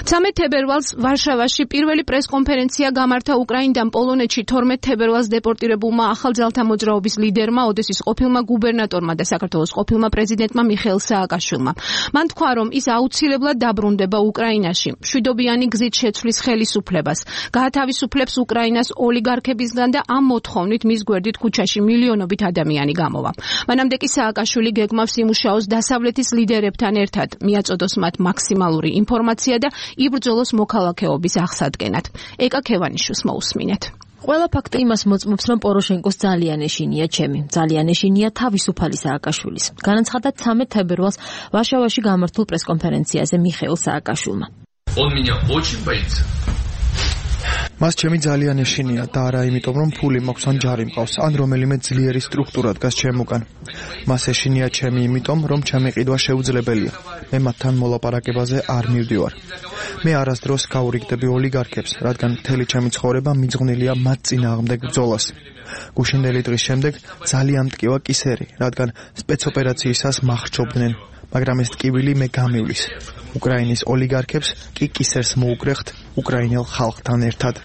13 თებერვალს ვარშავაში პირველი პრესკონფერენცია გამართა უკრაინიდან პოლონეთში 12 თებერვალს დეპორტირებულმა ახალძალთა მოძრაობის ლიდერმა, ოდესის ყოფილმა გუბერნატორმა და საქართველოს ყოფილმა პრეზიდენტმა მიხეილ სააკაშვილმა. მან თქვა, რომ ის აუცილებლად დაბრუნდება უკრაინაში, მშვიდობიანი გზით შეცვლის ხელისუფლებას, გაათავისუფლებს უკრაინას ოლიგარქებისგან და ამ მოთხოვნით მის გვერდით ქუჩაში მილიონობით ადამიანი გამოვა. მანამდე კი სააკაშვილი გეგმავს იმუშაოს დასავლეთის ლიდერებთან ერთად, მიაწოდოს მათ მაქსიმალური ინფორმაცია და იბრძოლოს მოქალაქეობის აღსადგენად. ეკა ქევანიშვილს მოусმინეთ. ყველა ფაქტი იმას მოწმობს, რომ პოროშენკოს ძალიან ეშინია ჩემი. ძალიან ეშინია თავისუფალი სააკაშვილის. განაცხადა 13 თებერვალს ვარშავაში გამართულ პრესკონფერენციაზე მიხეილ სააკაშვილმა. Он меня очень боится. მას ჩემი ძალიან ეშინია და არა იმიტომ, რომ ფული მაქვს ან ჯარი მყავს, ან რომელიმე ძლიერი სტრუქტურა დგას ჩემუგან. მას ეშინია ჩემი იმიტომ, რომ ჩემი ყიდვა შეუძლებელია. მე მათთან მოლაპარაკებაზე არ მივდივარ. მე არასდროს გავურიგდები ოლიგარქებს, რადგან მთელი ჩემი ცხოვრება მიძღვნილია მათ წინააღმდეგ ბრძოლას. გუშინდელი დღის შემდეგ ძალიან მტკივა კისერი, რადგან სპეცოპერაციისას მახრჩობდნენ, მაგრამ ეს ტკივილი მე გამივლის. უკრაინის ოლიგარქებს კი კისერს მოუგრეხთ უკრაინელ ხალხთან ერთად.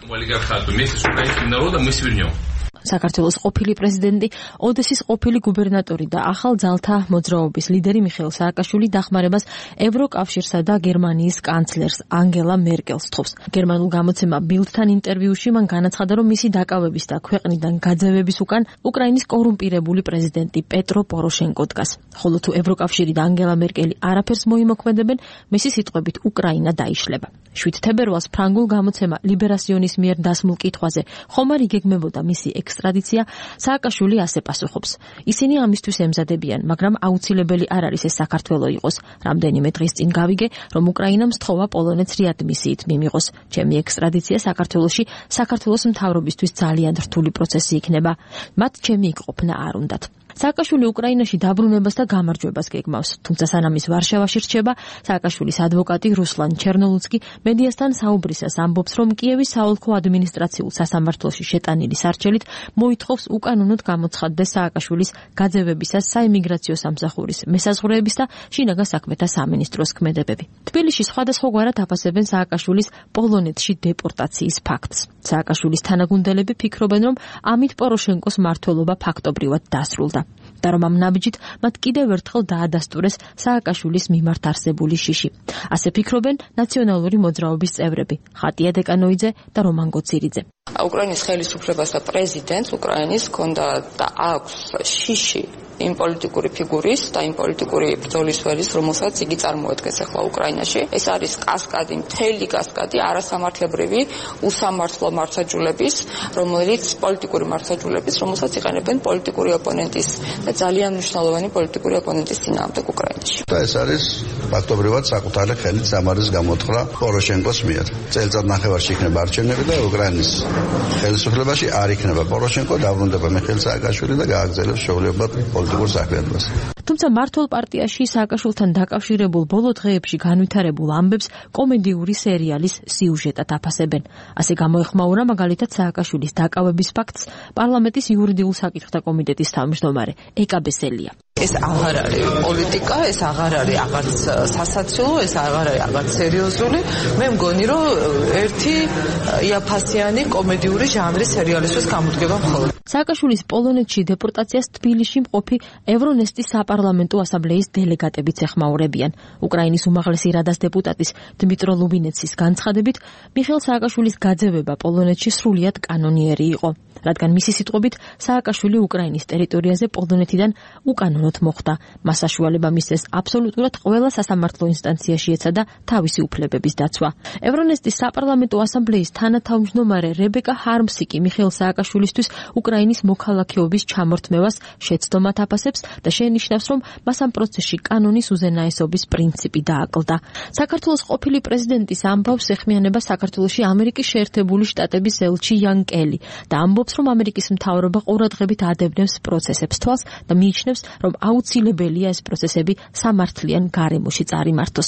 საქართველოს ყოფილი პრეზიდენტი, ოდესის ყოფილი გუბერნატორი და ახალ ძალთა მოძრაობის ლიდერი მიხეილ სააკაშვილი დახმარებას ევროკავშირსა და გერმანიის კანცლერს ანგელა მერკელს თხოვს. გერმანულ გამოცემა ბილდთან ინტერვიუში მან განაცხადა, რომ მისი დაკავების და ქვეყნიდან გაძევების უკან უკრაინის კორუმპირებული პრეზიდენტი პეტრო პოროშენკო დგას. ხოლო თუ ევროკავშირი და ანგელა მერკელი არაფერს მოიმოქმედებენ, მისი სიტყვებით უკრაინა დაიშლება. 7 თებერვალს ფრანგულ გამოცემა ლიბერასიონის მიერ დასმულ კითხვაზე, ხომ არ იგეგმებოდა მისი ექსტრადიცია, სააკაშვილი ასე პასუხობს. ისინი ამისთვის ემზადებიან, მაგრამ აუცილებელი არ არის ეს საქართველო იყოს. რამდენიმე დღის წინ გავიგე, რომ უკრაინამ სთხოვა პოლონეთს რეადმისიით მიმიღოს. ჩემი ექსტრადიცია საქართველოში საქართველოს მთავრობისთვის ძალიან რთული პროცესი იქნება. მათ ჩემი იქ-ყოფნა არ უნდათ. სააკაშვილი უკრაინაში დაბრუნებას და გამარჯვებას გეგმავს, თუმცა სანამ ის ვარშავაში რჩება, სააკაშვილის ადვოკატი რუსლან ჩერნოლუცკი მედიასთან საუბრისას ამბობს, რომ კიევის საოლქო ადმინისტრაციულ სასამართლოში შეტანილი სარჩელით მოითხოვს უკანონოდ გამოცხადდეს სააკაშვილის გაძევებისას საიმიგრაციო სამსახურის მესაზღვრეების და შინაგან საქმეთა სამინისტროს ქმედებები. თბილისში სხვადასხვაგვარად აფასებენ სააკაშვილის პოლონეთში დეპორტაციის ფაქტს. სააკაშვილის თანაგუნდელები ფიქრობენ, რომ ამით პოროშენკოს მმართველობა ფაქტობრივად დასრულდა. და რომ ამ ნაბიჯით მათ კიდევ ერთხელ დაადასტურეს სააკაშვილის მიმართ არსებული შიში. ასე ფიქრობენ ნაციონალური მოძრაობის წევრები ხატია დეკანოიძე და რომან გოცირიძე. უკრაინის ხელისუფლებას და პრეზიდენტს უკრაინის ჰქონდა და აქვს შიში იმ პოლიტიკური ფიგურის და იმ პოლიტიკური ბრძოლის ველის, რომელსაც იგი წარმოადგენს ახლა უკრაინაში. ეს არის კასკადი, მთელი კასკადი არასამართლებრივი უსამართლო მართლმსაჯულების, პოლიტიკური მართლმსაჯულების, რომელსაც იყენებენ პოლიტიკური ოპონენტის და ძალიან მნიშვნელოვანი პოლიტიკური ოპონენტის წინააღმდეგ უკრაინაში. და ეს არის ფაქტობრივად საკუთარი ხელით სამარის გამოთხრა პოროშენკოს მიერ. წელიწად ნახევარში იქნება არჩევნები და უკრაინის ხელისუფლებაში არ იქნება პოროშენკო, დაბრუნდება მიხეილ სააკაშვილი და გააგრძელებს შეუძლებლად პოლიტიკურ საქმიანობას. თუმცა მართლ პარტიაში სააკაშვილთან დაკავშირებულ ბოლო დღეებში განვითარებულ ამბებს კომედიური სერიალის სიუჟეტად აფასებენ. ასე გამოეხმაურა მაგალითად სააკაშვილის დაკავების ფაქტს პარლამენტის იურიდიულ საკითხთა კომიტეტის თავმჯდომარე ეკა ბესელია. ეს აღარ არის პოლიტიკა, ეს აღარ არის აღარც სასაცილო, ეს აღარ არის აღარც სერიოზული. მე მგონი, რომ ერთი იაფასიანი კომედიური ჟანრის სერიალისთვის გამოდგება მხოლოდ. სააკაშვილის პოლონეთში დეპორტაციას თბილისში მყოფი ევრონესტის საპარლამენტო ასამბლეის დელეგატებიც ეხმაურებიან. უკრაინის უმაღლესი რადას დეპუტატის დმიტრო ლუბინეცის განცხადებით, მიხეილ სააკაშვილის გაძევება პოლონეთში სრულიად კანონიერი იყო. რადგან მისი სიტყვებით სააკაშვილი უკრაინის ტერიტორიაზე პოლონეთიდან უკანონოდ მოხვდა. მას საშუალება მისცეს აბსოლუტურად ყველა სასამართლო ინსტანციაში ეცადა თავისი უფლებების დაცვა. ევრონესტის საპარლამენტო ასამბლეის თანათავმჯდომარე რებეკა ჰარმსი კი მიხეილ სააკაშვილისთვის უკრაინის მოქალაქეობის ჩამორთმევას შეცდომად აფასებს და შენიშნავს, რომ მას ამ პროცესში კანონის უზენაესობის პრინციპი დააკლდა. საქართველოს ყოფილი პრეზიდენტის ამბავს ეხმიანება საქართველოში ამერიკის შეერთებული შტატების ელჩი იან კელი და ამბობს, რომ ამერიკის მთავრობა ყურადღებით ადევნებს პროცესებს თვალს და მიიჩნევს, რომ აუცილებელია ეს პროცესები სამართლიან გარემოში წარიმართოს.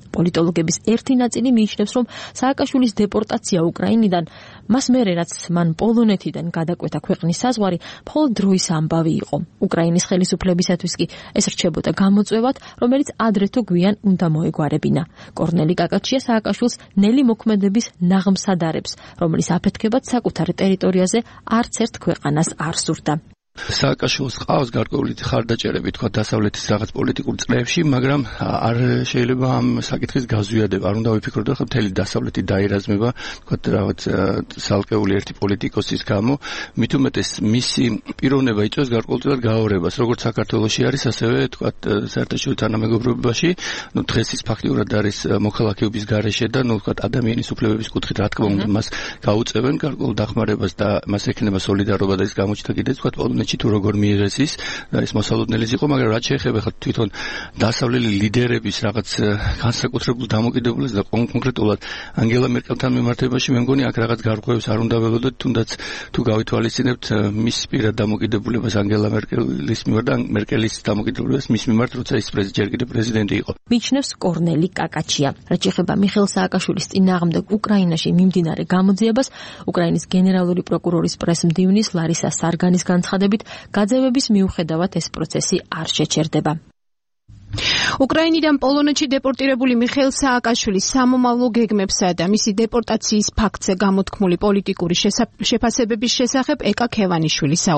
პოლიტოლოგების ერთი ნაწილი მიიჩნევს, რომ სააკაშვილის დეპორტაცია უკრაინიდან მას მერე რაც მან პოლონეთიდან გადაკვეთა ქვეყნის საზღვარი, მხოლოდ დროის ამბავი იყო. უკრაინის ხელისუფლებისათვის კი ეს რჩებოდა გამოწვევად, რომელიც ადრე თუ გვიან უნდა მოეგვარებინა. კორნელი კაკაჩია სააკაშვილს ნელი მოქმედების ნაღმს ადარებს, რომლის აფეთქებად საკუთარ ტერიტორიაზე არც ერთ ქვეყანას არ სურდა. სააკაშვილს ყავს გარკვეული ხარდაჭერები თქვა დასავლეთის რაღაც პოლიტიკურ წრეებში, მაგრამ არ შეიძლება ამ საკითხის გაზვიადება. არ უნდა ვიფიქროთ, რომ მთელი დასავლეთი დაერაზმება თქვა რაღაც სალკეული ერთი პოლიტიკოსის გამო, მით უმეტეს მისი პიროვნება იწვევს გარკვეულწილად გაორებას, როგორც საქართველოში არის, ასევე თქვა საერთაშორისო თანამეგობრობაში, დღეს ის ფაქტიურად არის მოქალაქეობის გარეშე და თქვა ადამიანის უფლებების კუთხით რა თქმა უნდა მას გაუწევენ გარკვეულ დახმარებას და მას ექნება სოლიდარობა და ის გამოჩნდა კიდეც თქვა პოლონეთში თუ როგორ მიიღეს ის და ის მოსალოდნელიც იყო, მაგრამ რაც შეეხება თვითონ დასავლელი ლიდერების რაღაც განსაკუთრებულ დამოკიდებულებას და კონკრეტულად ანგელა მერკელთან მიმართებაში მე მგონი აქ რაღაც გარღვევებს არ უნდა ველოდოთ, თუნდაც თუ გავითვალისწინებთ მის პირად დამოკიდებულებას ანგელა მერკელის მიმართ და მერკელის დამოკიდებულებას მის მიმართ, როცა ის ჯერ კიდევ პრეზიდენტი იყო. მიიჩნევს კორნელი კაკაჩია. რაც შეეხება მიხეილ სააკაშვილის წინააღმდეგ უკრაინაში მიმდინარე გამოძიებას, უკრაინის გენერალური პროკურორის პრესმდივნის ლარისა სარგანის განცხადებით გაძევების მიუხედავად ეს პროცესი არ შეჩერდება. უკრაინიდან პოლონეთში დეპორტირებული მიხეილ სააკაშვილის სამომავლო გეგმებსა და მისი დეპორტაციის ფაქტზე გამოთქმული პოლიტიკური შეფასებების შესახებ ეკა ქევანიშვილი